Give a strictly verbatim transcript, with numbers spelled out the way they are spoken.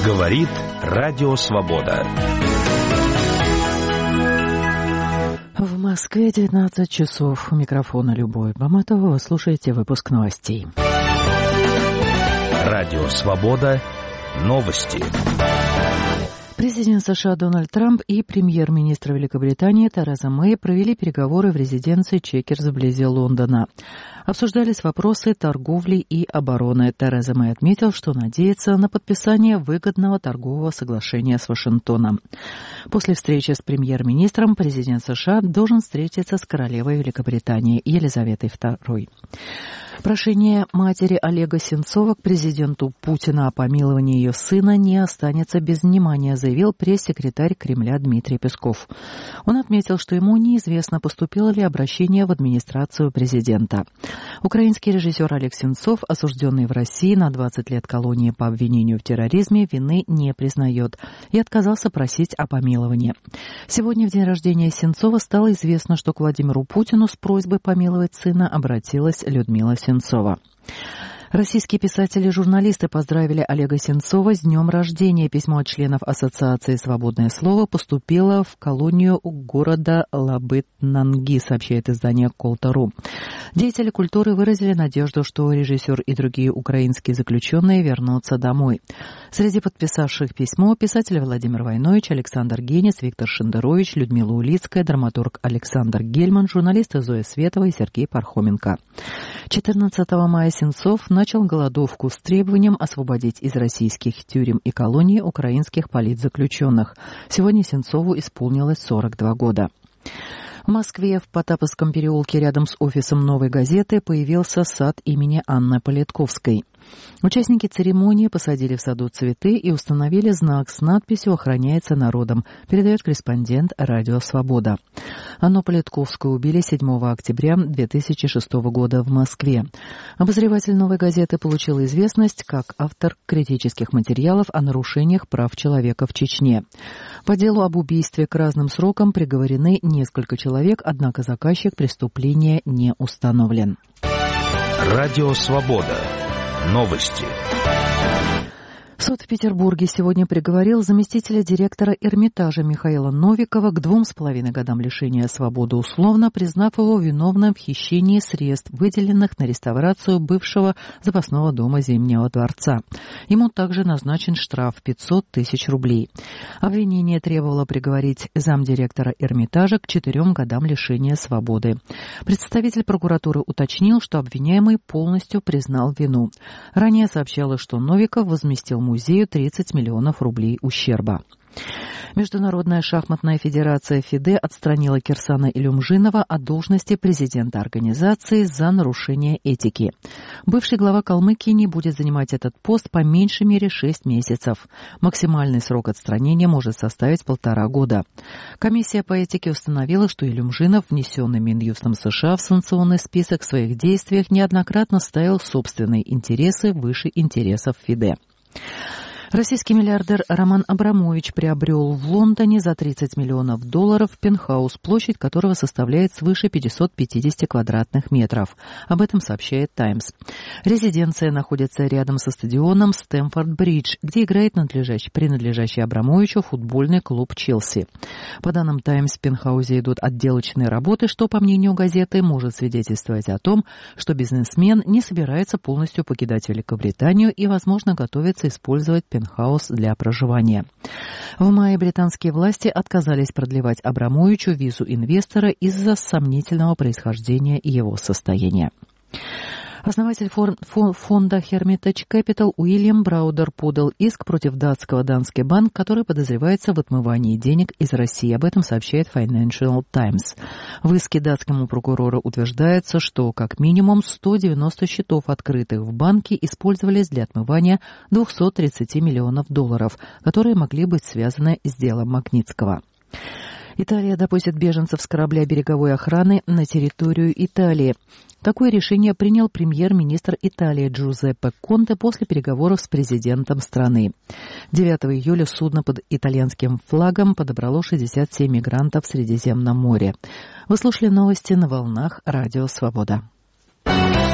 Говорит Радио Свобода. В Москве девятнадцать часов. У микрофона Любовь Баматова. Вы слушаете выпуск новостей. Радио Свобода. Новости. Президент США Дональд Трамп и премьер-министр Великобритании Тереза Мэй провели переговоры в резиденции Чекерс вблизи Лондона. Обсуждались вопросы торговли и обороны. Тереза Мэй отметил, что надеется на подписание выгодного торгового соглашения с Вашингтоном. После встречи с премьер-министром президент США должен встретиться с королевой Великобритании Елизаветой второй. Прошение матери Олега Сенцова к президенту Путина о помиловании ее сына не останется без внимания, заявил пресс-секретарь Кремля Дмитрий Песков. Он отметил, что ему неизвестно, поступило ли обращение в администрацию президента. Украинский режиссер Олег Сенцов, осужденный в России на двадцать лет колонии по обвинению в терроризме, вины не признает и отказался просить о помиловании. Сегодня, в день рождения Сенцова, стало известно, что к Владимиру Путину с просьбой помиловать сына обратилась Людмила Сенцова. Российские писатели и журналисты поздравили Олега Сенцова с днем рождения. Письмо от членов Ассоциации «Свободное слово» поступило в колонию города Лабыт-Нанги, сообщает издание «Колта.ру». Деятели культуры выразили надежду, что режиссер и другие украинские заключенные вернутся домой. Среди подписавших письмо писатели Владимир Войнович, Александр Генис, Виктор Шендерович, Людмила Улицкая, драматург Александр Гельман, журналисты Зоя Светова и Сергей Пархоменко. четырнадцатого мая Сенцов начал голодовку с требованием освободить из российских тюрем и колоний украинских политзаключенных. Сегодня Сенцову исполнилось сорок два года. В Москве в Потаповском переулке рядом с офисом «Новой газеты» появился сад имени Анны Политковской. Участники церемонии посадили в саду цветы и установили знак с надписью «Охраняется народом», передает корреспондент «Радио Свобода». Анну Политковскую убили седьмого октября две тысячи шестого года в Москве. Обозреватель «Новой газеты» получил известность как автор критических материалов о нарушениях прав человека в Чечне. По делу об убийстве к разным срокам приговорены несколько человек, однако заказчик преступления не установлен. Радио Свобода. Новости. Суд в Петербурге сегодня приговорил заместителя директора Эрмитажа Михаила Новикова к двум с половиной годам лишения свободы условно, признав его виновным в хищении средств, выделенных на реставрацию бывшего запасного дома Зимнего дворца. Ему также назначен штраф пятьсот тысяч рублей. Обвинение требовало приговорить замдиректора Эрмитажа к четырем годам лишения свободы. Представитель прокуратуры уточнил, что обвиняемый полностью признал вину. Ранее сообщалось, что Новиков возместил музею тридцать миллионов рублей ущерба. Международная шахматная федерация ФИДЕ отстранила Кирсана Илюмжинова от должности президента организации за нарушение этики. Бывший глава Калмыкии не будет занимать этот пост по меньшей мере шесть месяцев. Максимальный срок отстранения может составить полтора года. Комиссия по этике установила, что Илюмжинов, внесенный Минюстом США в санкционный список, в своих действиях неоднократно ставил собственные интересы выше интересов ФИДЕ. Российский миллиардер Роман Абрамович приобрел в Лондоне за тридцать миллионов долларов пентхаус, площадь которого составляет свыше пятьсот пятьдесят квадратных метров. Об этом сообщает «Таймс». Резиденция находится рядом со стадионом Стэмфорд-Бридж, где играет надлежащий, принадлежащий Абрамовичу футбольный клуб «Челси». По данным «Таймс», в пентхаусе идут отделочные работы, что, по мнению газеты, может свидетельствовать о том, что бизнесмен не собирается полностью покидать Великобританию и, возможно, готовится использовать пентхаус хаус для проживания. В мае британские власти отказались продлевать Абрамовичу визу инвестора из-за сомнительного происхождения его состояния. Основатель фонда Hermitage Capital Уильям Браудер подал иск против датского Danske Bank, который подозревается в отмывании денег из России. Об этом сообщает Financial Times. В иске датскому прокурору утверждается, что как минимум сто девяносто счетов, открытых в банке, использовались для отмывания двести тридцать миллионов долларов, которые могли быть связаны с делом Магнитского. Италия допустит беженцев с корабля береговой охраны на территорию Италии. Такое решение принял премьер-министр Италии Джузеппе Конте после переговоров с президентом страны. девятого июля судно под итальянским флагом подобрало шестьдесят семь мигрантов в Средиземном море. Вы слушали новости на волнах Радио Свобода.